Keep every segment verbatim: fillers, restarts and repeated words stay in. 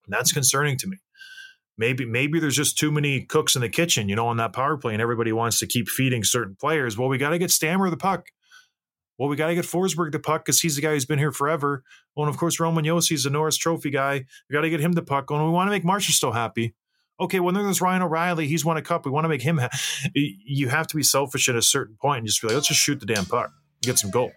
And that's concerning to me. Maybe maybe there's just too many cooks in the kitchen, you know, on that power play, and everybody wants to keep feeding certain players. Well, we got to get Stammer the puck. Well, we got to get Forsberg the puck because he's the guy who's been here forever. Well, and of course, Roman Yossi's the Norris Trophy guy. We got to get him the puck. And we want to make Marchessault still happy. Okay, well, then there's Ryan O'Reilly. He's won a cup. We want to make him happy. You have to be selfish at a certain point and just be like, let's just shoot the damn puck and get some goals.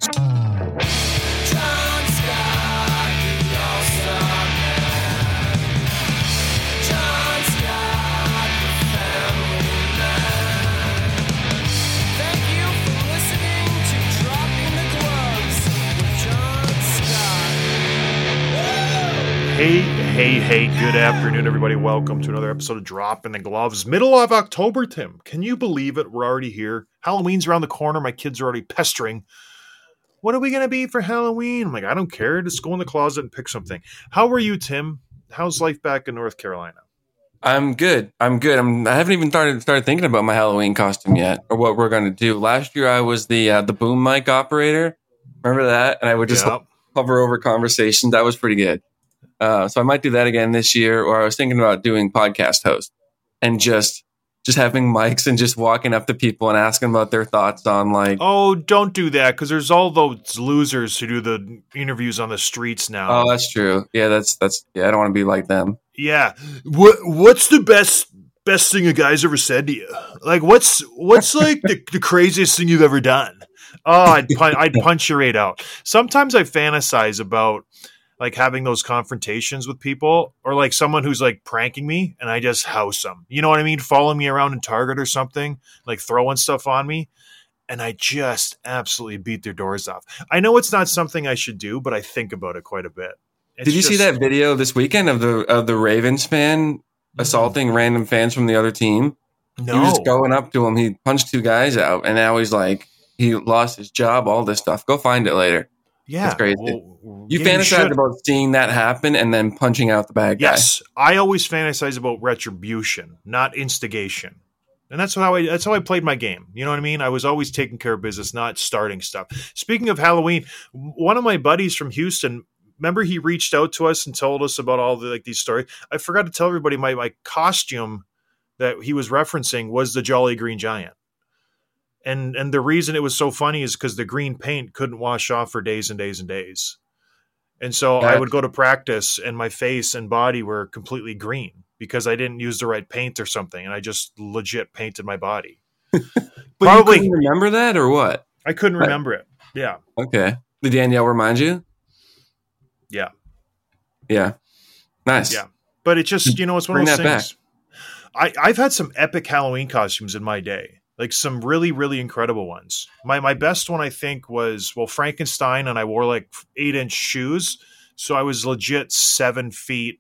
Hey, hey, hey, good afternoon, everybody. Welcome to another episode of Dropping the Gloves. Middle of October, Tim. Can you believe it? We're already here. Halloween's around the corner. My kids are already pestering. What are we going to be for Halloween? I'm like, I don't care. Just go in the closet and pick something. How are you, Tim? How's life back in North Carolina? I'm good. I'm good. I'm, I haven't even started started thinking about my Halloween costume yet or what we're going to do. Last year, I was the uh, the boom mic operator. Remember that? And I would just Yep. hover over conversations. That was pretty good. Uh, so I might do that again this year, or I was thinking about doing podcast host and just just having mics and just walking up to people and asking about their thoughts on like. Oh, don't do that because there's all those losers who do the interviews on the streets now. Oh, that's true. Yeah, that's that's. Yeah, I don't want to be like them. Yeah. What What's the best best thing a guy's ever said to you? Like, what's what's like the, the craziest thing you've ever done? Oh, I'd pun- I'd punch your right out. Sometimes I fantasize about like having those confrontations with people, or like someone who's like pranking me and I just house them. You know what I mean? Following me around in Target or something, like throwing stuff on me. And I just absolutely beat their doors off. I know it's not something I should do, but I think about it quite a bit. It's Did you just, see that video this weekend of the of the Ravens fan assaulting random fans from the other team? No. He was just going up to him. He punched two guys out, and now he's like, he lost his job, all this stuff. Go find it later. Yeah. It's crazy. Well, you yeah, fantasize should. about seeing that happen and then punching out the bad guy. Yes. I always fantasize about retribution, not instigation. And that's how I that's how I played my game. You know what I mean? I was always taking care of business, not starting stuff. Speaking of Halloween, one of my buddies from Houston, remember he reached out to us and told us about all the like these stories. I forgot to tell everybody my, my costume that he was referencing was the Jolly Green Giant. And and the reason it was so funny is because the green paint couldn't wash off for days and days and days. And so Yeah. I would go to practice and my face and body were completely green because I didn't use the right paint or something. And I just legit painted my body. But Probably- you couldn't remember that or what? I couldn't Right. remember it. Yeah. Okay. Did Danielle remind you? Yeah. Yeah. Nice. Yeah. But it just, you know, it's one Bring of those that things. I, I've had some epic Halloween costumes in my day. Like some really, really incredible ones. My my best one, I think, was, well, Frankenstein, and I wore like eight-inch shoes. So I was legit seven feet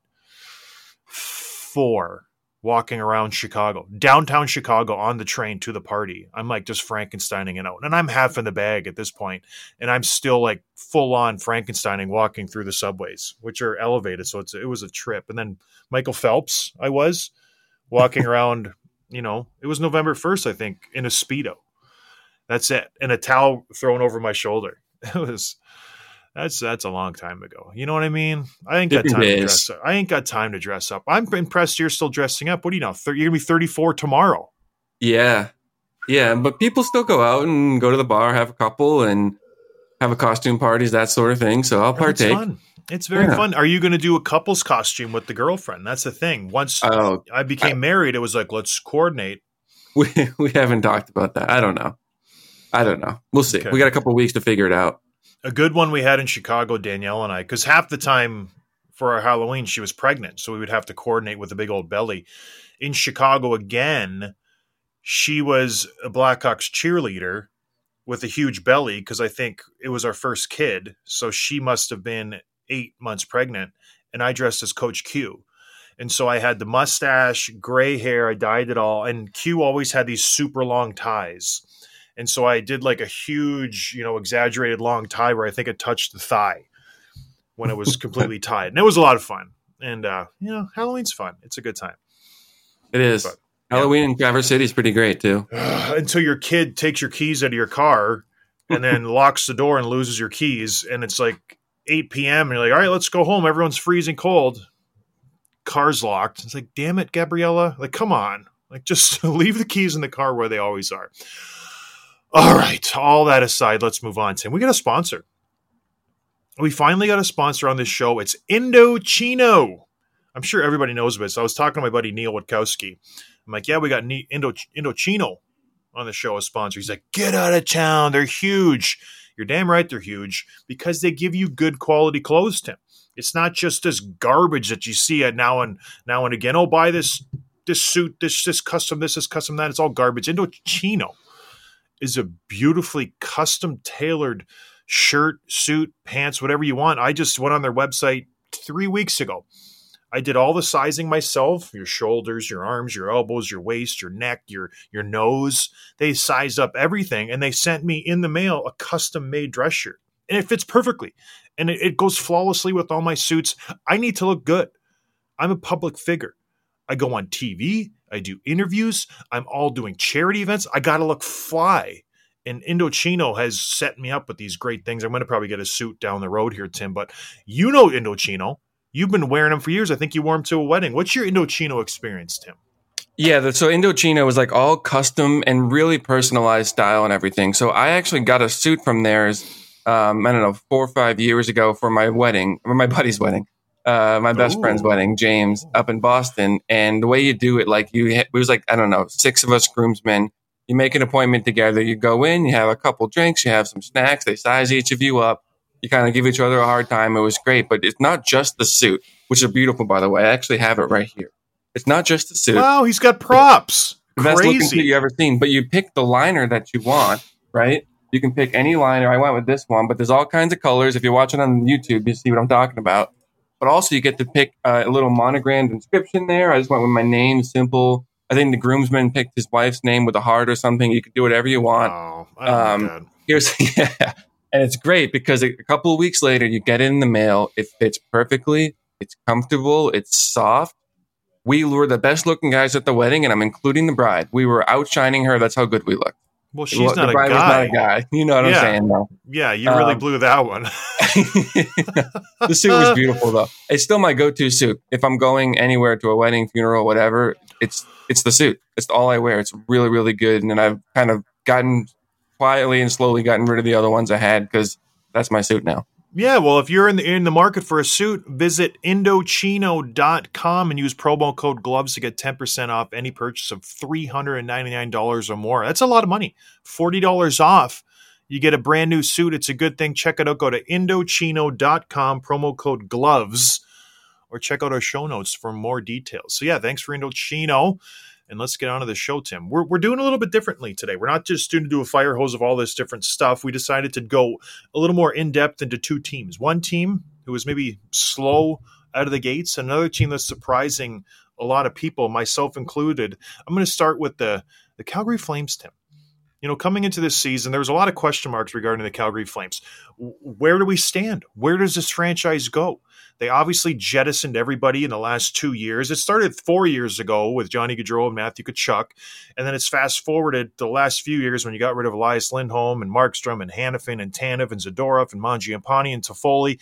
four walking around Chicago, downtown Chicago on the train to the party. I'm like just Frankensteining it out. And I'm half in the bag at this point, and I'm still like full-on Frankensteining walking through the subways, which are elevated. So it's it was a trip. And then Michael Phelps, I was walking around... You know, it was November first, I think, in a Speedo. That's it. And a towel thrown over my shoulder. It was, that's, that's a long time ago. You know what I mean? I ain't got Different time to days. dress up. I ain't got time to dress up. I'm impressed you're still dressing up. What do you know? You're going to be thirty-four tomorrow. Yeah. Yeah. But people still go out and go to the bar, have a couple, and have a costume parties, that sort of thing. So I'll It's partake. fun. It's very Yeah. fun. Are you going to do a couple's costume with the girlfriend? That's the thing. Once Oh, I became married, it was like, let's coordinate. we we haven't talked about that. I don't know. I don't know. We'll see. Okay. We got a couple weeks to figure it out. A good one we had in Chicago, Danielle and I, because half the time for our Halloween, she was pregnant. So we would have to coordinate with a big old belly. In Chicago again, she was a Blackhawks cheerleader with a huge belly because I think it was our first kid. So she must have been eight months pregnant. And I dressed as Coach Q. And so I had the mustache, gray hair, I dyed it all. And Q always had these super long ties. And so I did like a huge, you know, exaggerated long tie where I think it touched the thigh when it was completely tied. And it was a lot of fun. And, uh, you know, Halloween's fun. It's a good time. It is. But, Halloween in Traverse City is pretty great, too. Until your kid takes your keys out of your car and then locks the door and loses your keys. And it's like eight p.m. and you're like, all right, let's go home. Everyone's freezing cold. car's locked. It's like, damn it, Gabriella. Like, come on. Like, just leave the keys in the car where they always are. All right. All that aside, let's move on, Tim. We got a sponsor. We finally got a sponsor on this show. It's Indochino. I'm sure everybody knows about it. So I was talking to my buddy Neil Witkowski. I'm like, yeah, we got Indo Indochino on the show as sponsor. He's like, get out of town. They're huge. You're damn right they're huge because they give you good quality clothes, Tim. It's not just this garbage that you see at now and now and again. Oh, buy this this suit, this this custom, this is custom, that. It's all garbage. Indochino is a beautifully custom tailored shirt, suit, pants, whatever you want. I just went on their website three weeks ago. I did all the sizing myself, your shoulders, your arms, your elbows, your waist, your neck, your your nose. They sized up everything, and they sent me in the mail a custom-made dress shirt. And it fits perfectly. And it, it goes flawlessly with all my suits. I need to look good. I'm a public figure. I go on T V. I do interviews. I'm all doing charity events. I got to look fly. And Indochino has set me up with these great things. I'm going to probably get a suit down the road here, Tim. But you know Indochino. You've been wearing them for years. I think you wore them to a wedding. What's your Indochino experience, Tim? Yeah, the, so Indochino was like all custom and really personalized style and everything. So I actually got a suit from theirs, um, I don't know, four or five years ago for my wedding, or my buddy's wedding, uh, my best Ooh. friend's wedding, James, up in Boston. And the way you do it, like you, it was like, I don't know, six of us groomsmen. You make an appointment together. You go in, you have a couple drinks, you have some snacks. They size each of you up. You kind of give each other a hard time. It was great, but it's not just the suit, which are beautiful, by the way. I actually have it right here. It's not just the suit. Wow, he's got props. The best looking suit you ever seen. But you pick the liner that you want, right? You can pick any liner. I went with this one, but there's all kinds of colors. If you're watching on YouTube, you see what I'm talking about. But also you get to pick uh, a little monogrammed inscription there. I just went with my name, simple. I think the groomsman picked his wife's name with a heart or something. You can do whatever you want. Oh, I love um, that. Here's yeah. And it's great because a couple of weeks later, you get it in the mail. It fits perfectly. It's comfortable. It's soft. We were the best looking guys at the wedding, and I'm including the bride. We were outshining her. That's how good we looked. Well, she's well, not the bride a guy. was not a guy. You know what yeah. I'm saying, though. Yeah, you really um, blew that one. The suit was beautiful, though. It's still my go-to suit. If I'm going anywhere to a wedding, funeral, whatever, it's it's the suit. It's all I wear. It's really, really good. And then I've kind of gotten quietly and slowly gotten rid of the other ones I had because that's my suit now. Yeah, well, if you're in the in the market for a suit, visit Indochino dot com and use promo code GLOVES to get ten percent off any purchase of three hundred ninety-nine dollars or more. That's a lot of money. forty dollars off. You get a brand new suit. It's a good thing. Check it out. Go to Indochino dot com, promo code GLOVES, or check out our show notes for more details. So, yeah, thanks for Indochino. And let's get on to the show, Tim. We're we're doing a little bit differently today. We're not just going to do a fire hose of all this different stuff. We decided to go a little more in-depth into two teams. One team who was maybe slow out of the gates, another team that's surprising a lot of people, myself included. I'm going to start with the, the Calgary Flames, Tim. You know, coming into this season, there was a lot of question marks regarding the Calgary Flames. Where do we stand? Where does this franchise go? They obviously jettisoned everybody in the last two years. It started four years ago with Johnny Gaudreau and Matthew Tkachuk, and then it's fast-forwarded the last few years when you got rid of Elias Lindholm and Markstrom and Hanifin and Tanev and Zadorov and Mangiapane and Toffoli.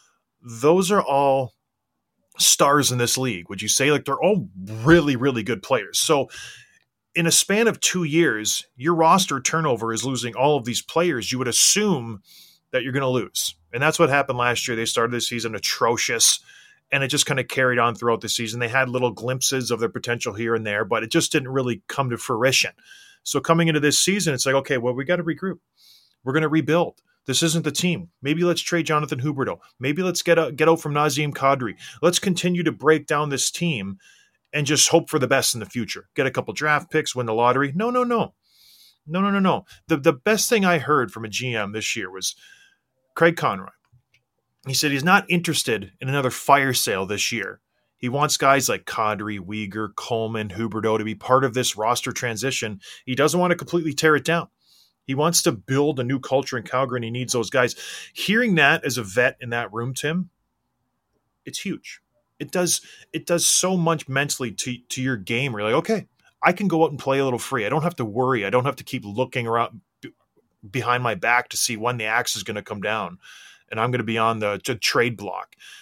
Those are all stars in this league, would you say? Like, they're all really, really good players. So in a span of two years, your roster turnover is losing all of these players. You would assume that you're going to lose. And that's what happened last year. They started the season atrocious, and it just kind of carried on throughout the season. They had little glimpses of their potential here and there, but it just didn't really come to fruition. So coming into this season, it's like, okay, well, we got to regroup. We're going to rebuild. This isn't the team. Maybe let's trade Jonathan Huberdeau. Maybe let's get out, get out from Nazem Kadri. Let's continue to break down this team and just hope for the best in the future. Get a couple draft picks, win the lottery. No, no, no. No, no, no, no. The, the best thing I heard from a G M this year was Craig Conroy. He said he's not interested in another fire sale this year. He wants guys like Kadri, Weegar, Coleman, Huberdeau to be part of this roster transition. He doesn't want to completely tear it down. He wants to build a new culture in Calgary, and he needs those guys. Hearing that as a vet in that room, Tim, it's huge. It does it does so much mentally to, to your game. Where you're like, okay, I can go out and play a little free. I don't have to worry. I don't have to keep looking around b- behind my back to see when the axe is going to come down and I'm going to be on the, the trade block.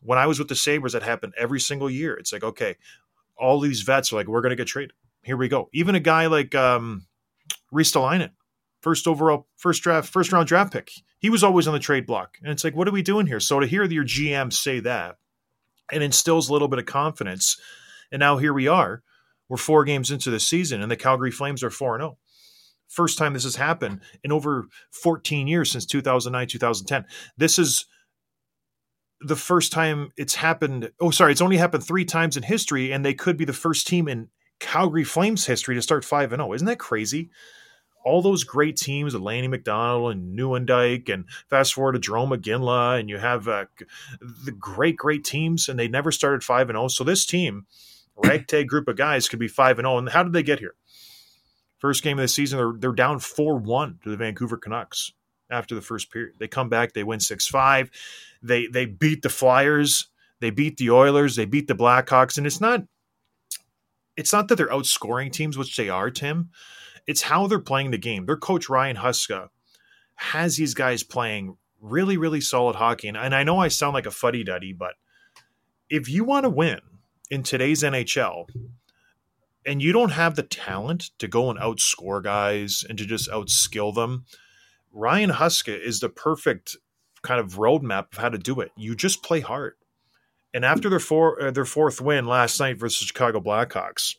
When I was with the Sabres, that happened every single year. It's like, okay, all these vets are like, we're going to get traded. Here we go. Even a guy like um, Ristolainen, first overall, first draft, first round draft pick. He was always on the trade block. And it's like, what are we doing here? So to hear your G M say that, it instills a little bit of confidence. And now here we are. We're four games into the season, and the Calgary Flames are four and oh. First time this has happened in over fourteen years, since two thousand nine, two thousand ten. This is the first time it's happened. Oh, sorry. It's only happened three times in history, and they could be the first team in Calgary Flames history to start five and oh. Isn't that crazy? All those great teams, Lanny McDonald and Nieuwendyk, and fast forward to Jerome McGinley, and you have uh, the great, great teams, and they never started five and oh. So this team, ragtag group of guys, could be five and oh. And how did they get here? First game of the season, they're, they're down four one to the Vancouver Canucks after the first period. They come back, they win six five. They they beat the Flyers, they beat the Oilers, they beat the Blackhawks, and it's not it's not that they're outscoring teams, which they are, Tim. It's how they're playing the game. Their coach, Ryan Huska, has these guys playing really, really solid hockey. And, and I know I sound like a fuddy-duddy, but if you want to win in today's N H L, and you don't have the talent to go and outscore guys and to just outskill them, Ryan Huska is the perfect kind of roadmap of how to do it. You just play hard. And after their four, uh, their fourth win last night versus Chicago Blackhawks,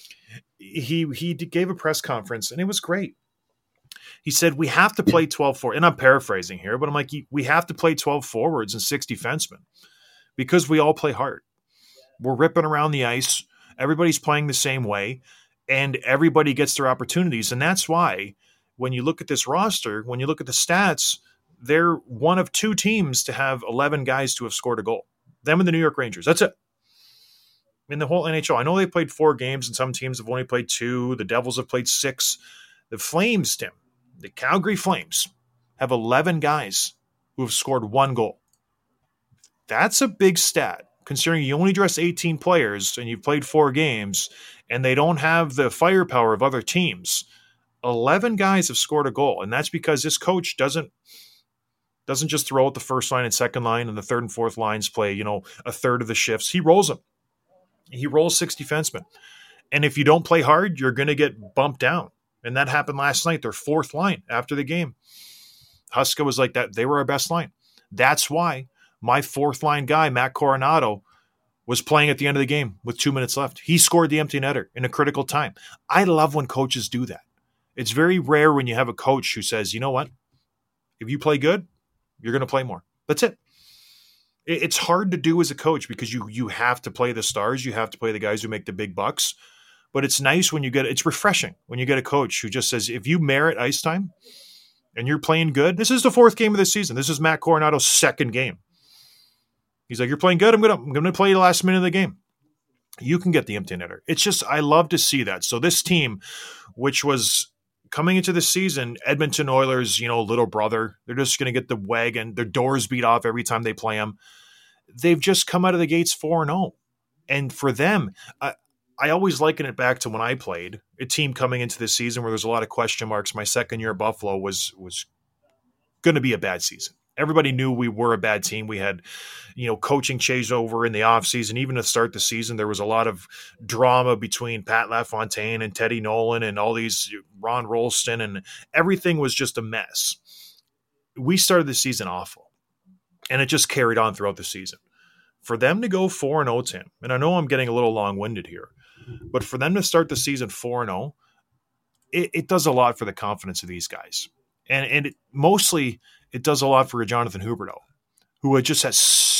he he gave a press conference, and it was great. He said, we have to play twelve forward. And I'm paraphrasing here, but I'm like, we have to play twelve forwards and six defensemen because we all play hard. We're ripping around the ice. Everybody's playing the same way, and everybody gets their opportunities. And that's why when you look at this roster, when you look at the stats, they're one of two teams to have eleven guys to have scored a goal. Them and the New York Rangers. That's it. In the whole N H L. I know they played four games, and some teams have only played two. The Devils have played six. The Flames, Tim, the Calgary Flames, have eleven guys who have scored one goal. That's a big stat, considering you only dress eighteen players and you've played four games, and they don't have the firepower of other teams. eleven guys have scored a goal, and that's because this coach doesn't doesn't just throw out the first line and second line, and the third and fourth lines play, you know, a third of the shifts. He rolls them. He rolls six defensemen. And if you don't play hard, you're going to get bumped down. And that happened last night, their fourth line after the game. Huska was like that. They were our best line. That's why my fourth line guy, Matt Coronado, was playing at the end of the game with two minutes left. He scored the empty netter in a critical time. I love when coaches do that. It's very rare when you have a coach who says, you know what? If you play good, you're going to play more. That's it. It's hard to do as a coach because you you have to play the stars. You have to play the guys who make the big bucks. But it's nice when you get, it's refreshing when you get a coach who just says, if you merit ice time and you're playing good, this is the fourth game of the season. This is Matt Coronado's second game. He's like, you're playing good. I'm going to, I'm going to play the last minute of the game. You can get the empty netter. It's just, I love to see that. So this team, which was coming into the season, Edmonton Oilers, you know, little brother, they're just going to get the wagon, their doors beat off every time they play them. They've just come out of the gates four and oh. And for them, I, I always liken it back to when I played a team coming into this season where there's a lot of question marks. My second year at Buffalo was, was going to be a bad season. Everybody knew we were a bad team. We had, you know, coaching changeover in the offseason. Even to start the season, there was a lot of drama between Pat LaFontaine and Teddy Nolan and all these Ron Rolston, and everything was just a mess. We started the season awful, and it just carried on throughout the season. For them to go four and oh, Tim, and I know I'm getting a little long-winded here, but for them to start the season four and oh, it, it does a lot for the confidence of these guys. And, and it, mostly – it does a lot for Jonathan Huberdeau, who had just had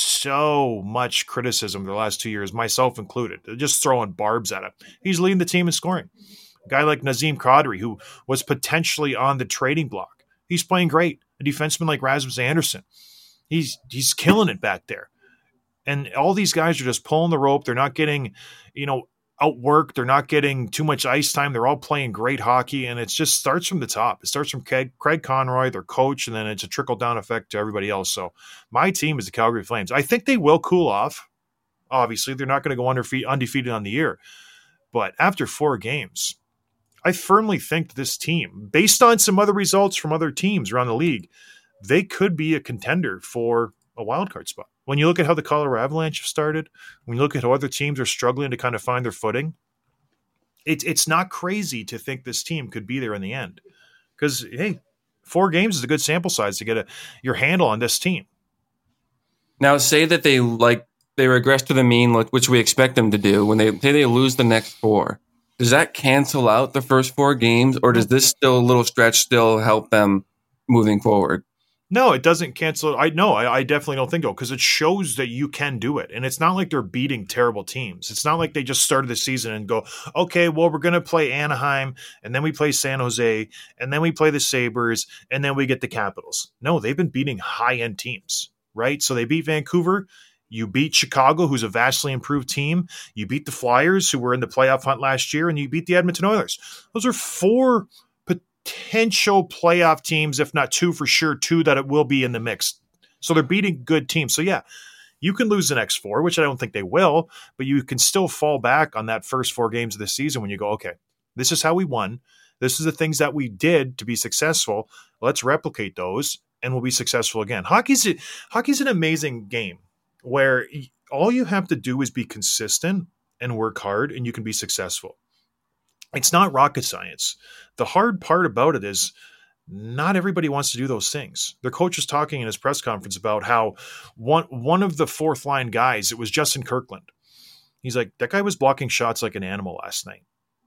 so much criticism the last two years, myself included. They're just throwing barbs at him. He's leading the team in scoring. A guy like Nazem Kadri, who was potentially on the trading block, he's playing great. A defenseman like Rasmus Andersson, he's he's killing it back there. And all these guys are just pulling the rope. They're not getting, you know, outworked. They're not getting too much ice time. They're all playing great hockey, and it just starts from the top. It starts from Craig, Craig Conroy, their coach, and then it's a trickle-down effect to everybody else. So my team is the Calgary Flames. I think they will cool off. Obviously, they're not going to go undefe- undefeated on the year. But after four games, I firmly think this team, based on some other results from other teams around the league, they could be a contender for a wild card spot. When you look at how the Colorado Avalanche have started, when you look at how other teams are struggling to kind of find their footing, it's it's not crazy to think this team could be there in the end. Because, hey, four games is a good sample size to get a, your handle on this team. Now, say that they like they regress to the mean, which we expect them to do. When they say they lose the next four, does that cancel out the first four games, or does this still a little stretch still help them moving forward? No, it doesn't cancel. I no, I, I definitely don't think so, because it shows that you can do it. And it's not like they're beating terrible teams. It's not like they just started the season and go, okay, well, we're going to play Anaheim, and then we play San Jose, and then we play the Sabres, and then we get the Capitals. No, they've been beating high-end teams, right? So they beat Vancouver. You beat Chicago, who's a vastly improved team. You beat the Flyers, who were in the playoff hunt last year, and you beat the Edmonton Oilers. Those are four potential playoff teams, if not two for sure, two that it will be in the mix. So they're beating good teams. So yeah, you can lose the next four, which I don't think they will, but you can still fall back on that first four games of the season when you go, okay, this is how we won. This is the things that we did to be successful. Let's replicate those and we'll be successful again. Hockey's, a, hockey's an amazing game where all you have to do is be consistent and work hard and you can be successful. It's not rocket science. The hard part about it is not everybody wants to do those things. Their coach was talking in his press conference about how one one of the fourth line guys, it was Justin Kirkland. He's like, that guy was blocking shots like an animal last night.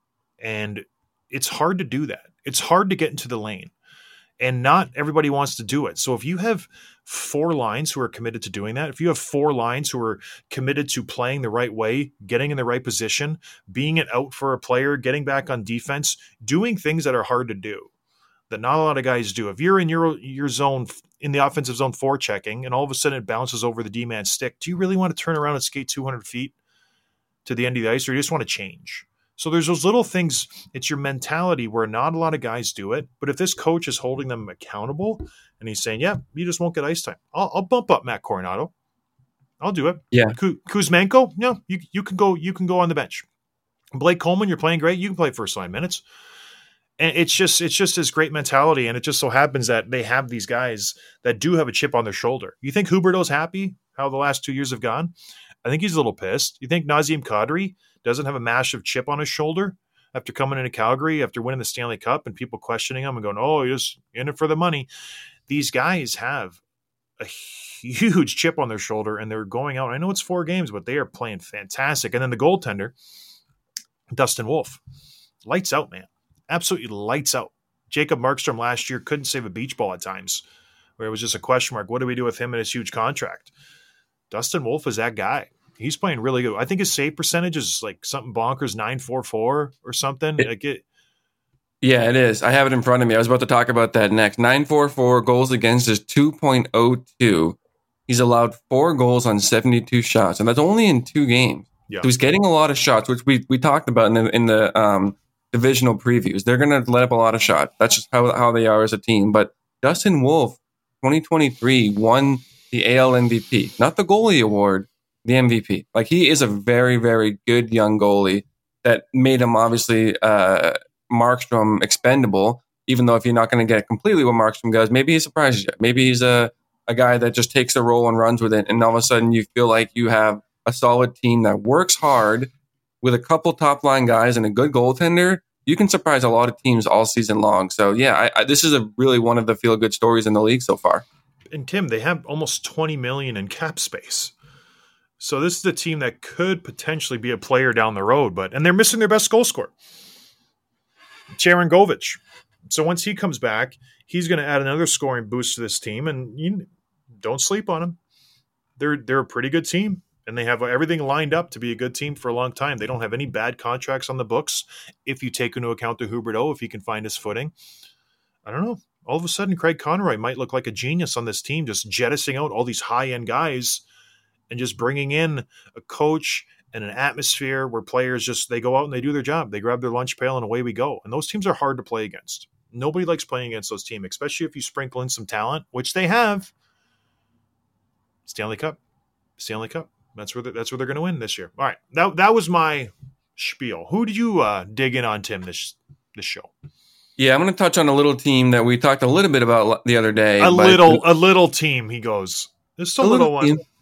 And it's hard to do that. It's hard to get into the lane. And not everybody wants to do it. So if you have four lines who are committed to doing that, if you have four lines who are committed to playing the right way, getting in the right position, being it out for a player, getting back on defense, doing things that are hard to do, that not a lot of guys do. If you're in your your zone, in the offensive zone forechecking, and all of a sudden it bounces over the D-man stick, do you really want to turn around and skate two hundred feet to the end of the ice, or you just want to change? So there's those little things. It's your mentality where not a lot of guys do it. But if this coach is holding them accountable and he's saying, yeah, you just won't get ice time, I'll, I'll bump up Matt Coronado. I'll do it. Yeah. Kuzmenko, no, you you can go you can go on the bench. Blake Coleman, you're playing great. You can play first line minutes. And it's just it's just this great mentality. And it just so happens that they have these guys that do have a chip on their shoulder. You think Huberdeau's happy how the last two years have gone? I think he's a little pissed. You think Nazem Kadri doesn't have a massive chip on his shoulder after coming into Calgary, after winning the Stanley Cup, and people questioning him and going, oh, he's just in it for the money? These guys have a huge chip on their shoulder, and they're going out. I know it's four games, but they are playing fantastic. And then the goaltender, Dustin Wolf, lights out, man. Absolutely lights out. Jacob Markstrom last year couldn't save a beach ball at times, where it was just a question mark. What do we do with him and his huge contract? Dustin Wolf is that guy. He's playing really good. I think his save percentage is like something bonkers, nine forty-four or something. It, like it, yeah, it is. I have it in front of me. I was about to talk about that next. nine forty-four, goals against is two point oh two. He's allowed four goals on seventy-two shots, and that's only in two games. Yeah. So he's getting a lot of shots, which we we talked about in the, in the um, divisional previews. They're going to let up a lot of shots. That's just how, how they are as a team. But Dustin Wolf, twenty twenty-three, won the A L M V P, not the goalie award, the M V P. Like, he is a very, very good young goalie that made him obviously uh, Markstrom expendable, even though if you're not going to get completely what Markstrom does, maybe he surprises you. Maybe he's a, a guy that just takes the role and runs with it. And all of a sudden you feel like you have a solid team that works hard with a couple top line guys and a good goaltender. You can surprise a lot of teams all season long. So yeah, I, I, this is a really one of the feel good stories in the league so far. And Tim, they have almost twenty million in cap space. So this is a team that could potentially be a player down the road, but and they're missing their best goal scorer, Sharon Govich. So once he comes back, he's going to add another scoring boost to this team, and you don't sleep on them. They're they're a pretty good team, and they have everything lined up to be a good team for a long time. They don't have any bad contracts on the books if you take into account the Huberdeau, if he can find his footing. I don't know. All of a sudden, Craig Conroy might look like a genius on this team, just jettisoning out all these high-end guys and just bringing in a coach and an atmosphere where players just, they go out and they do their job. They grab their lunch pail and away we go. And those teams are hard to play against. Nobody likes playing against those teams, especially if you sprinkle in some talent, which they have. Stanley Cup. Stanley Cup. That's where, that's where they're going to win this year. All right. That, that was my spiel. Who did you uh, dig in on, Tim, this, this show? Yeah, I'm going to touch on a little team that we talked a little bit about the other day. A little, a little team, he goes. Just a, a little, little one. Team.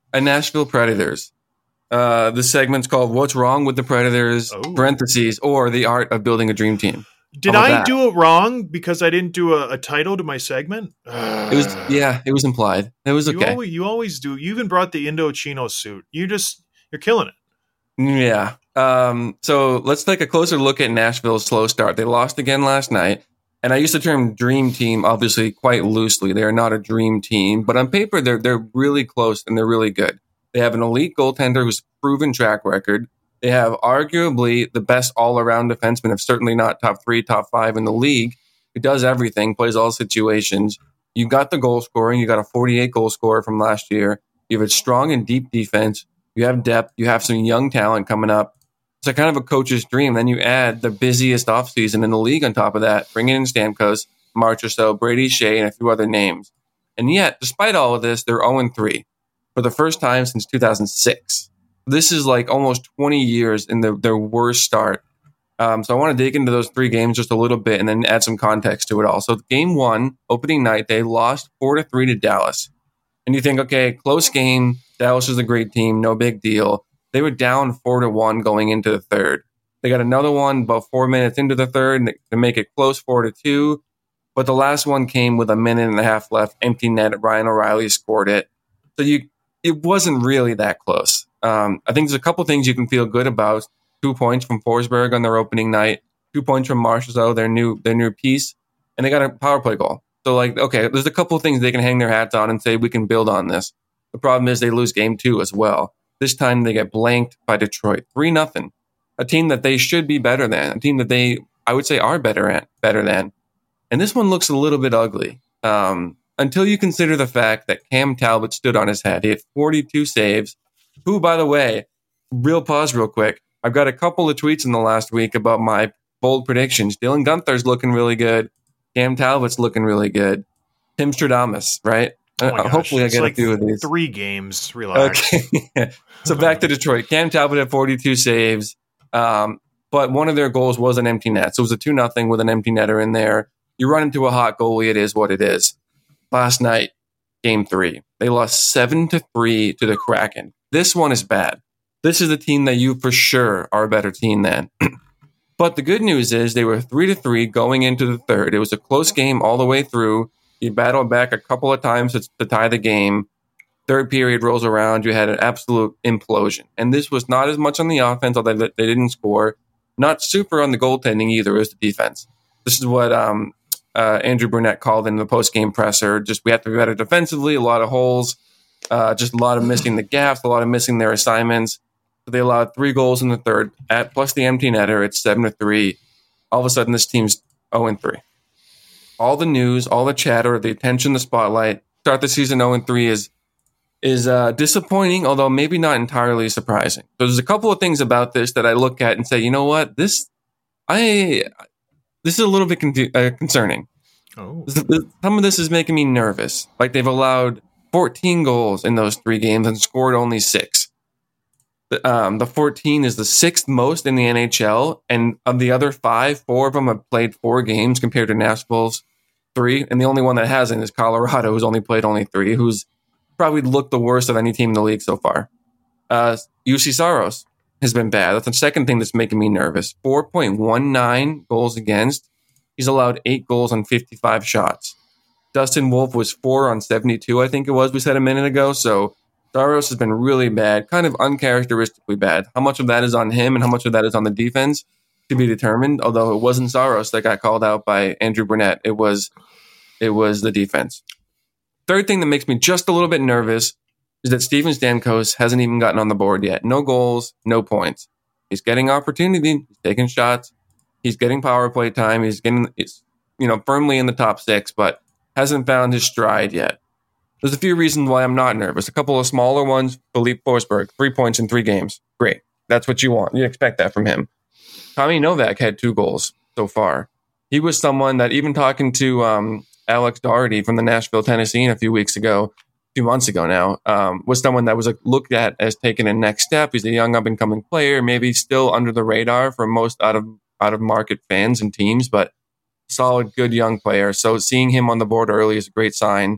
a Nashville Predators. Uh, the segment's called "What's Wrong with the Predators?" Oh. Parentheses or the art of building a dream team. Did I that? do it wrong because I didn't do a, a title to my segment? It was yeah, it was implied. It was okay. You always, you always do. You even brought the Indochino suit. You just you're killing it. Yeah. Um, so let's take a closer look at Nashville's slow start. They lost again last night. And I use the term dream team, obviously, quite loosely. They are not a dream team, but on paper, they're they're really close and they're really good. They have an elite goaltender who's proven track record. They have arguably the best all-around defenseman, if certainly not top three, top five in the league, who does everything, plays all situations. You got the goal scoring. You got a forty-eight goal scorer from last year. You have a strong and deep defense. You have depth. You have some young talent coming up. It's a kind of a coach's dream. Then you add the busiest offseason in the league on top of that, bringing in Stamkos, Marchessault, Brady Shea, and a few other names. And yet, despite all of this, they're oh and three for the first time since two thousand six. This is like almost twenty years in the, their worst start. Um, so I want to dig into those three games just a little bit and then add some context to it all. So game one, opening night, they lost four to three to Dallas. And you think, okay, close game. Dallas is a great team. No big deal. They were down four to one going into the third. They got another one about four minutes into the third to make it close four to two. But the last one came with a minute and a half left, empty net. Ryan O'Reilly scored it. So you, it wasn't really that close. Um, I think there's a couple things you can feel good about. Two points from Forsberg on their opening night. Two points from Marchessault, their new their new piece. And they got a power play goal. So, like, okay, there's a couple of things they can hang their hats on and say, we can build on this. The problem is they lose game two as well. This time they get blanked by Detroit. three nothing. A team that they should be better than. A team that they, I would say, are better at, better than. And this one looks a little bit ugly. Um, until you consider the fact that Cam Talbot stood on his head. He had forty-two saves. Who, by the way, real pause real quick. I've got a couple of tweets in the last week about my bold predictions. Dylan Guenther's looking really good. Cam Talbot's looking really good. Tim Stradamus, right? Oh uh, hopefully it's I get like a few of these. Three games. Relax. Okay. So back to Detroit. Cam Talbot had forty-two saves, um, but one of their goals was an empty net. So it was a two nothing with an empty netter in there. You run into a hot goalie, it is what it is. Last night, game three, they lost seven to three to the Kraken. This one is bad. This is a team that you for sure are a better team than. But the good news is they were three to three going into the third. It was a close game all the way through. You battled back a couple of times to, to tie the game. Third period rolls around. You had an absolute implosion. And this was not as much on the offense, although they, they didn't score. Not super on the goaltending either. It was the defense. This is what um, uh, Andrew Burnett called in the post-game presser. Just we have to be better defensively. A lot of holes. Uh, just a lot of missing the gaps. A lot of missing their assignments. So they allowed three goals in the third. At plus the empty netter, it's seven to three. All of a sudden, this team's oh and three. All the news, all the chatter, the attention, the spotlight. Start the season oh and three is is uh, disappointing, although maybe not entirely surprising. So there's a couple of things about this that I look at and say, you know what, this I this is a little bit con- uh, concerning. Oh. Some of this is making me nervous. Like they've allowed fourteen goals in those three games and scored only six. The, um, the fourteen is the sixth most in the N H L, and of the other five, four of them have played four games compared to Nashville's three, and the only one that hasn't is Colorado, who's only played only three, who's probably looked the worst of any team in the league so far. Uh, U C Saros has been bad. That's the second thing that's making me nervous. four point one nine goals against. He's allowed eight goals on fifty-five shots. Dustin Wolf was four on seventy-two, I think it was, we said a minute ago, so Saros has been really bad, kind of uncharacteristically bad. How much of that is on him and how much of that is on the defense to be determined, although it wasn't Saros that got called out by Andrew Burnett. It was it was the defense. Third thing that makes me just a little bit nervous is that Steven Stamkos hasn't even gotten on the board yet. No goals, no points. He's getting opportunity. He's taking shots. He's getting power play time. He's getting, he's, you know, firmly in the top six, but hasn't found his stride yet. There's a few reasons why I'm not nervous. A couple of smaller ones. Philippe Forsberg, three points in three games. Great. That's what you want. You expect that from him. Tommy Novak had two goals so far. He was someone that, even talking to um, Alex Doherty from the Nashville Tennessean a few weeks ago, a few months ago now, um, was someone that was like, looked at as taking a next step. He's a young up-and-coming player, maybe still under the radar for most out of out of market fans and teams, but solid, good young player. So seeing him on the board early is a great sign.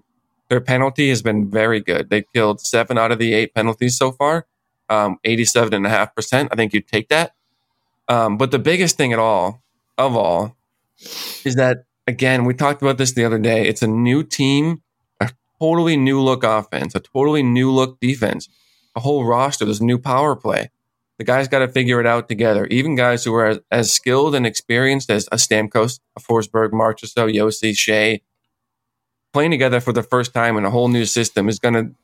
Their penalty has been very good. They killed seven out of the eight penalties so far, um, eighty-seven point five percent. I think you'd take that. Um, but the biggest thing at all, of all, is that, again, we talked about this the other day. It's a new team, a totally new look offense, a totally new look defense, a whole roster. There's a new power play. The guys got to figure it out together. Even guys who are as, as skilled and experienced as a Stamkos, a Forsberg, Marchessault, Josi, Shea, playing together for the first time in a whole new system is going to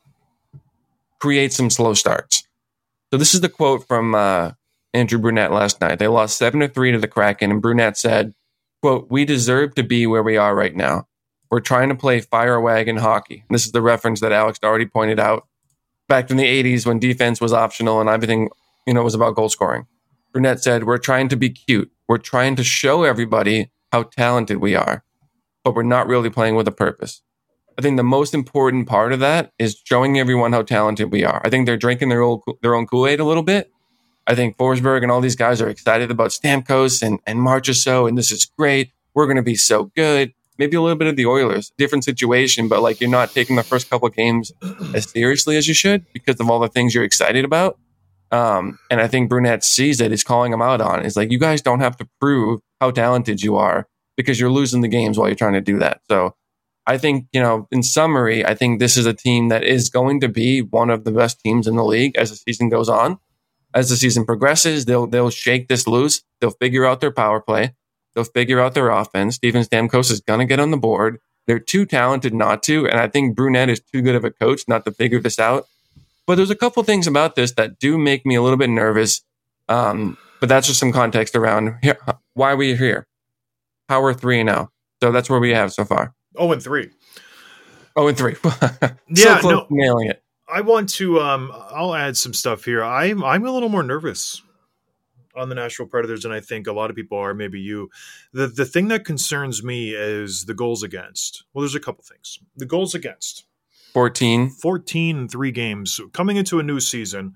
create some slow starts. So this is the quote from uh, Andrew Brunette last night. They lost seven to three to the Kraken, and Brunette said, quote, "We deserve to be where we are right now. We're trying to play fire wagon hockey." And this is the reference that Alex already pointed out back in the eighties when defense was optional and everything, you know, was about goal scoring. Brunette said, "We're trying to be cute. We're trying to show everybody how talented we are, but we're not really playing with a purpose." I think the most important part of that is showing everyone how talented we are. I think they're drinking their own, their own Kool-Aid a little bit. I think Forsberg and all these guys are excited about Stamkos and, and Marchessault, and this is great. We're going to be so good. Maybe a little bit of the Oilers. Different situation, but like you're not taking the first couple of games as seriously as you should because of all the things you're excited about. Um, and I think Brunette sees it. He's calling them out on it. It's like, you guys don't have to prove how talented you are because you're losing the games while you're trying to do that. So I think, you know, in summary, I think this is a team that is going to be one of the best teams in the league as the season goes on. As the season progresses, they'll they'll shake this loose. They'll figure out their power play. They'll figure out their offense. Steven Stamkos is going to get on the board. They're too talented not to, and I think Brunette is too good of a coach not to figure this out. But there's a couple things about this that do make me a little bit nervous. Um, but that's just some context around here, why we're here. How we're three and zero. So that's where we have so far. Oh, and three. Oh, and three. so yeah, close no, to nailing it. I want to. Um, I'll add some stuff here. I'm I'm a little more nervous on the Nashville Predators than I think a lot of people are. Maybe you. The the thing that concerns me is the goals against. Well, there's a couple things. The goals against. fourteen. fourteen in three games. Coming into a new season,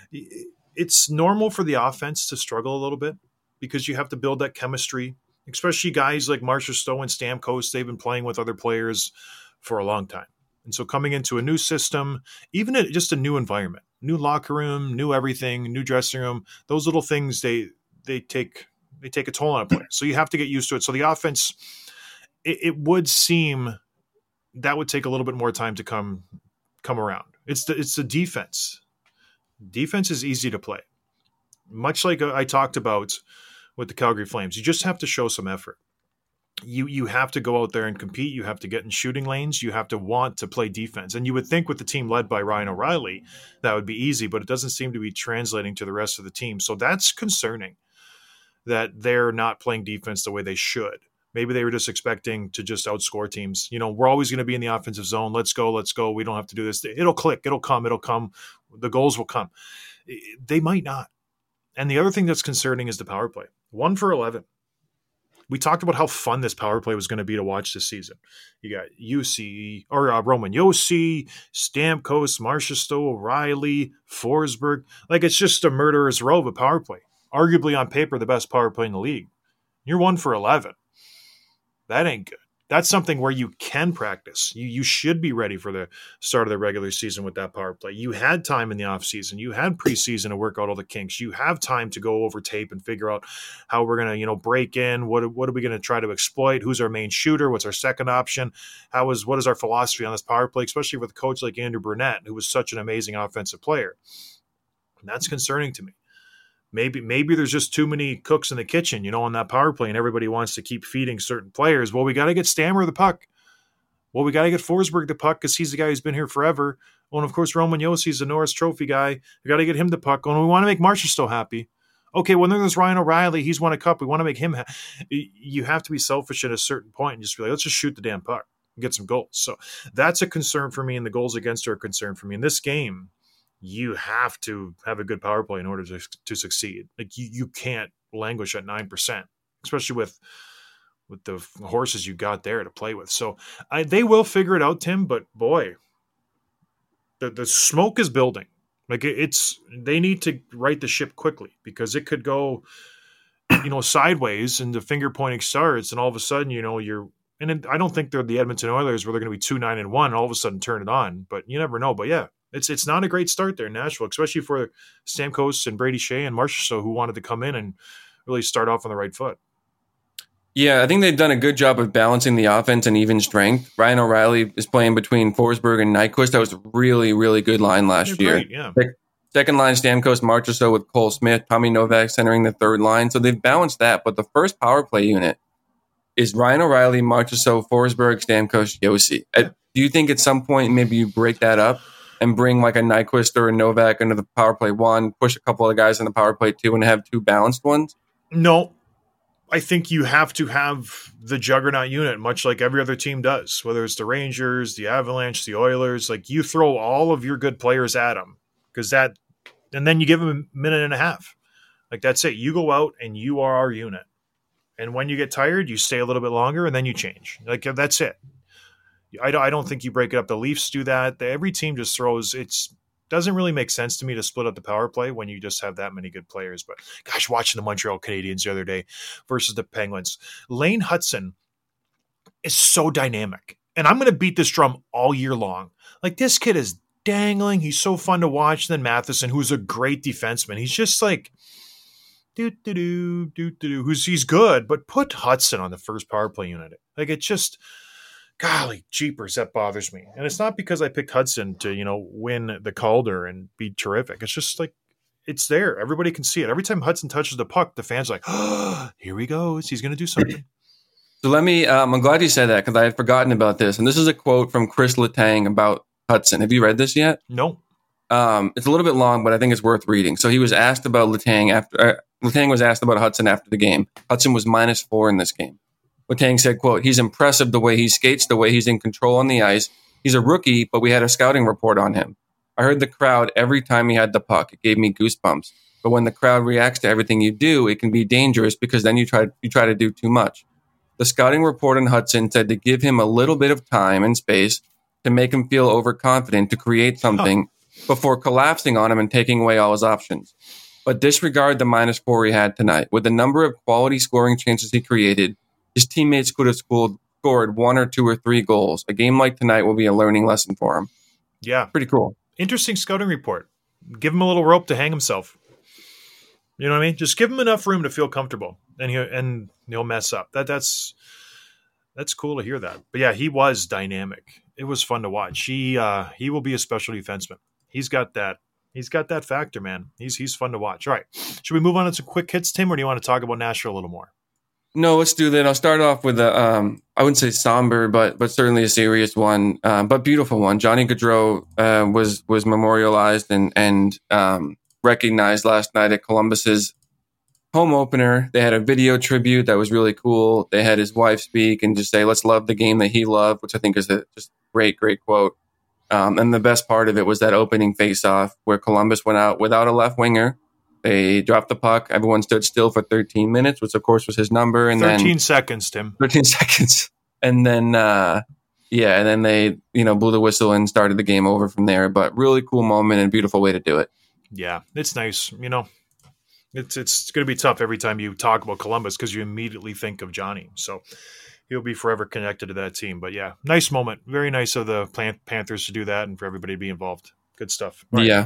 it's normal for the offense to struggle a little bit because you have to build that chemistry, especially guys like Marchessault and Stamkos. They've been playing with other players for a long time. And so coming into a new system, even at just a new environment, new locker room, new everything, new dressing room, those little things, they they take they take a toll on a player. So you have to get used to it. So the offense, it, it would seem that would take a little bit more time to come come around. It's the it's the defense. Defense is easy to play. Much like I talked about with the Calgary Flames, you just have to show some effort. You you have to go out there and compete. You have to get in shooting lanes. You have to want to play defense. And you would think with the team led by Ryan O'Reilly, that would be easy, but it doesn't seem to be translating to the rest of the team. So that's concerning that they're not playing defense the way they should. Maybe they were just expecting to just outscore teams. You know, we're always going to be in the offensive zone. Let's go, let's go. We don't have to do this. It'll click. It'll come. It'll come. The goals will come. They might not. And the other thing that's concerning is the power play. One for eleven. We talked about how fun this power play was going to be to watch this season. You got U C or uh, Roman Josi, Stamkos, Marchessault, O'Reilly, Forsberg. Like, it's just a murderer's row of a power play. Arguably on paper, the best power play in the league. You're one for eleven. That ain't good. That's something where you can practice. You you should be ready for the start of the regular season with that power play. You had time in the offseason. You had preseason to work out all the kinks. You have time to go over tape and figure out how we're going to, you know, break in. What, what are we going to try to exploit? Who's our main shooter? What's our second option? How is what is our philosophy on this power play, especially with a coach like Andrew Brunette, who was such an amazing offensive player? And that's concerning to me. Maybe maybe there's just too many cooks in the kitchen, you know, on that power play, and everybody wants to keep feeding certain players. Well, we got to get Stammer the puck. Well, we got to get Forsberg the puck because he's the guy who's been here forever. Well, and of course, Roman Josi's the Norris Trophy guy. We got to get him the puck. Oh, and we want to make Marchessault happy. Okay, well, then there's Ryan O'Reilly. He's won a cup. We want to make him happy. You have to be selfish at a certain point and just be like, let's just shoot the damn puck and get some goals. So that's a concern for me, and the goals against are a concern for me. In this game, you have to have a good power play in order to, to succeed. Like you, you can't languish at nine percent, especially with with the horses you got there to play with. So I, they will figure it out, Tim. But boy, the the smoke is building. Like it, it's they need to right the ship quickly because it could go, you know, sideways and the finger pointing starts, and all of a sudden, you know, you're And it, I don't think they're the Edmonton Oilers where they're going to be two nine and one and all of a sudden turn it on. But you never know. But yeah, it's it's not a great start there in Nashville, especially for Stamkos and Brady Shea and Marchessault, who wanted to come in and really start off on the right foot. Yeah, I think they've done a good job of balancing the offense and even strength. Ryan O'Reilly is playing between Forsberg and Nyquist. That was a really, really good line last They're year. Great, yeah. Second line, Stamkos, Marchessault with Cole Smith, Tommy Novak centering the third line. So they've balanced that. But the first power play unit is Ryan O'Reilly, Marchessault, Forsberg, Stamkos, Josi. Uh, Do you think at some point maybe you break that up and bring like a Nyquist or a Novak into the power play one, push a couple of guys in the power play two, and have two balanced ones? No. I think you have to have the juggernaut unit, much like every other team does, whether it's the Rangers, the Avalanche, the Oilers. Like, you throw all of your good players at them, because that, and then you give them a minute and a half. Like, that's it. You go out and you are our unit. And when you get tired, you stay a little bit longer and then you change. Like, that's it. I don't, I don't think you break it up. The Leafs do that. Every team just throws. It's doesn't really make sense to me to split up the power play when you just have that many good players. But gosh, watching the Montreal Canadiens the other day versus the Penguins, Lane Hutson is so dynamic. And I'm going to beat this drum all year long. Like, this kid is dangling. He's so fun to watch. And then Matheson, who's a great defenseman. He's just like, do do do do do. Who's he's good, but put Hutson on the first power play unit. Like, it just. Golly, jeepers, that bothers me. And it's not because I picked Hudson to, you know, win the Calder and be terrific. It's just like, it's there. Everybody can see it. Every time Hudson touches the puck, the fans are like, oh, here he goes. He's going to do something. So let me, um, I'm glad you said that because I had forgotten about this. And this is a quote from Chris Letang about Hudson. Have you read this yet? No. Um, it's a little bit long, but I think it's worth reading. So he was asked about Letang after, uh, Letang was asked about Hudson after the game. Hudson was minus four in this game. Letang said, quote, he's impressive the way he skates, the way he's in control on the ice. He's a rookie, but we had a scouting report on him. I heard the crowd every time he had the puck. It gave me goosebumps. But when the crowd reacts to everything you do, it can be dangerous because then you try you try to do too much. The scouting report on Hudson said to give him a little bit of time and space to make him feel overconfident to create something huh. before collapsing on him and taking away all his options. But disregard the minus four he had tonight. With the number of quality scoring chances he created, his teammates could have scored, scored one or two or three goals. A game like tonight will be a learning lesson for him. Yeah. Pretty cool. Interesting scouting report. Give him a little rope to hang himself. You know what I mean? Just give him enough room to feel comfortable, and he'll, and he'll mess up. That That's that's cool to hear that. But yeah, he was dynamic. It was fun to watch. He uh, he will be a special defenseman. He's got that. He's got that factor, man. He's he's fun to watch. All right. Should we move on to some quick hits, Tim, or do you want to talk about Nashville a little more? No, let's do that. I'll start off with a, um, I wouldn't say somber, but but certainly a serious one, um, but beautiful one. Johnny Gaudreau uh, was was memorialized and and um, recognized last night at Columbus's home opener. They had a video tribute that was really cool. They had his wife speak and just say, "Let's love the game that he loved," which I think is a just great, great quote. Um, and the best part of it was that opening face-off where Columbus went out without a left winger. They dropped the puck. Everyone stood still for thirteen minutes, which of course was his number. And thirteen then, seconds, Tim. thirteen seconds. And then, uh, yeah, and then they, you know, blew the whistle and started the game over from there. But really cool moment and beautiful way to do it. Yeah, it's nice. You know, it's it's going to be tough every time you talk about Columbus because you immediately think of Johnny. So he'll be forever connected to that team. But yeah, nice moment. Very nice of the Panthers to do that and for everybody to be involved. Good stuff. Right. Yeah.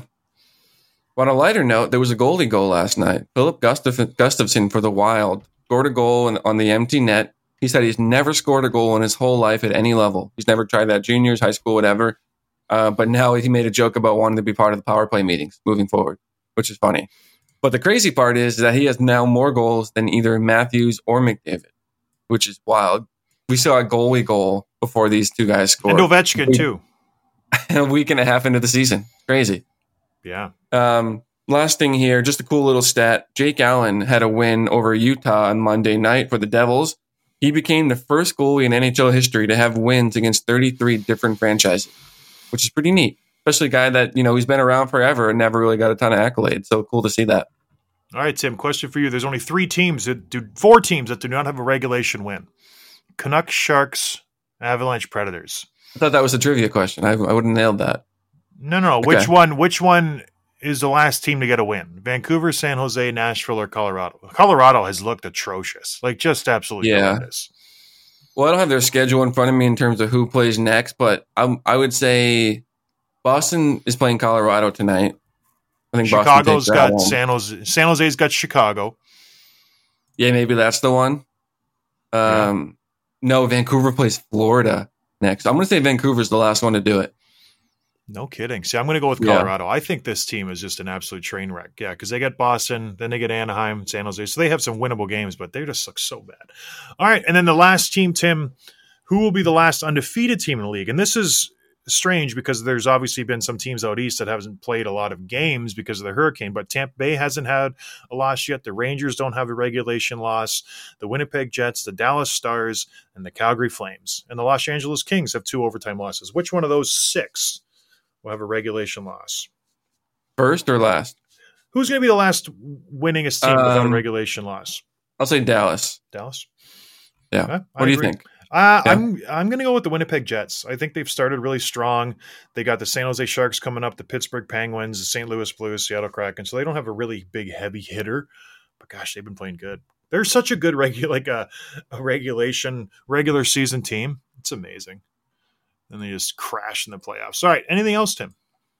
On a lighter note, there was a goalie goal last night. Philip Gustaf- Gustafsson for the Wild scored a goal in, on the empty net. He said he's never scored a goal in his whole life at any level. He's never tried that juniors, high school, whatever. Uh, but now he made a joke about wanting to be part of the power play meetings moving forward, which is funny. But the crazy part is that he has now more goals than either Matthews or McDavid, which is wild. We saw a goalie goal before these two guys scored. And Ovechkin, too. A week and a half into the season. Crazy. Yeah. Um, last thing here, just a cool little stat. Jake Allen had a win over Utah on Monday night for the Devils. He became the first goalie in N H L history to have wins against thirty-three different franchises, which is pretty neat. Especially a guy that, you know, he's been around forever and never really got a ton of accolades. So cool to see that. All right, Tim, question for you. There's only three teams that do, four teams that do not have a regulation win. Canucks, Sharks, Avalanche, Predators. I thought that was a trivia question. I, I would have nailed that. No, no. Okay. Which one? Which one is the last team to get a win? Vancouver, San Jose, Nashville, or Colorado? Colorado has looked atrocious, like just absolutely yeah. horrendous. Well, I don't have their schedule in front of me in terms of who plays next, but I, I would say Boston is playing Colorado tonight. I think Chicago's got San Jose. San Jose's got Chicago. Yeah, maybe that's the one. Um, yeah. No, Vancouver plays Florida next. I'm going to say Vancouver's the last one to do it. No kidding. See, I'm going to go with Colorado. Yeah. I think this team is just an absolute train wreck. Yeah, because they get Boston, then they get Anaheim, San Jose. So they have some winnable games, but they just look so bad. All right, and then the last team, Tim, who will be the last undefeated team in the league? And this is strange because there's obviously been some teams out east that haven't played a lot of games because of the hurricane, but Tampa Bay hasn't had a loss yet. The Rangers don't have a regulation loss. The Winnipeg Jets, the Dallas Stars, and the Calgary Flames. And the Los Angeles Kings have two overtime losses. Which one of those six will have a regulation loss? First or last? Who's going to be the last winningest team um, without a regulation loss? I'll say Dallas. Dallas? Yeah. Okay, what do you think? Uh, yeah. I'm I'm going to go with the Winnipeg Jets. I think they've started really strong. They got the San Jose Sharks coming up, the Pittsburgh Penguins, the Saint Louis Blues, Seattle Kraken. So they don't have a really big heavy hitter, but gosh, they've been playing good. They're such a good regu- like a, a regulation regular season team. It's amazing. And they just crash in the playoffs. All right, anything else, Tim?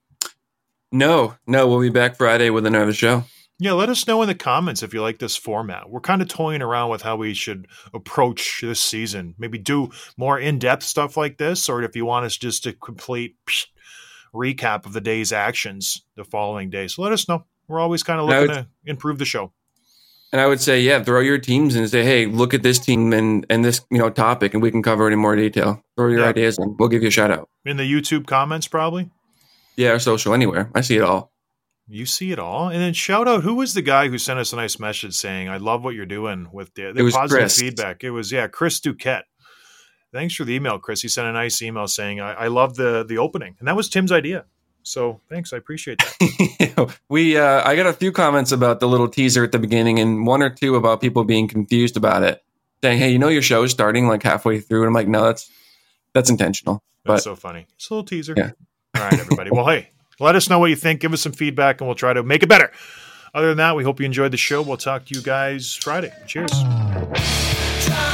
No, no. We'll be back Friday with another show. Yeah, let us know in the comments if you like this format. We're kind of toying around with how we should approach this season. Maybe do more in-depth stuff like this, or if you want us just to complete psh, recap of the day's actions the following day. So let us know. We're always kind of looking would, to improve the show. And I would say, yeah, throw your teams and say, hey, look at this team and, and this you know topic, and we can cover it in more detail. Throw your yeah. ideas and we'll give you a shout out. In the YouTube comments, probably? Yeah, or social, anywhere. I see it all. You see it all. And then shout out, who was the guy who sent us a nice message saying, I love what you're doing with the, the positive Chris. feedback. It was, yeah, Chris Duquette. Thanks for the email, Chris. He sent a nice email saying, I, I love the the opening. And that was Tim's idea. So thanks. I appreciate that. we, uh, I got a few comments about the little teaser at the beginning and one or two about people being confused about it. Saying, hey, you know your show is starting like halfway through. And I'm like, no, that's that's intentional. That's but, so funny. It's a little teaser. Yeah. All right, everybody. Well, hey. Let us know what you think. Give us some feedback, and we'll try to make it better. Other than that, we hope you enjoyed the show. We'll talk to you guys Friday. Cheers.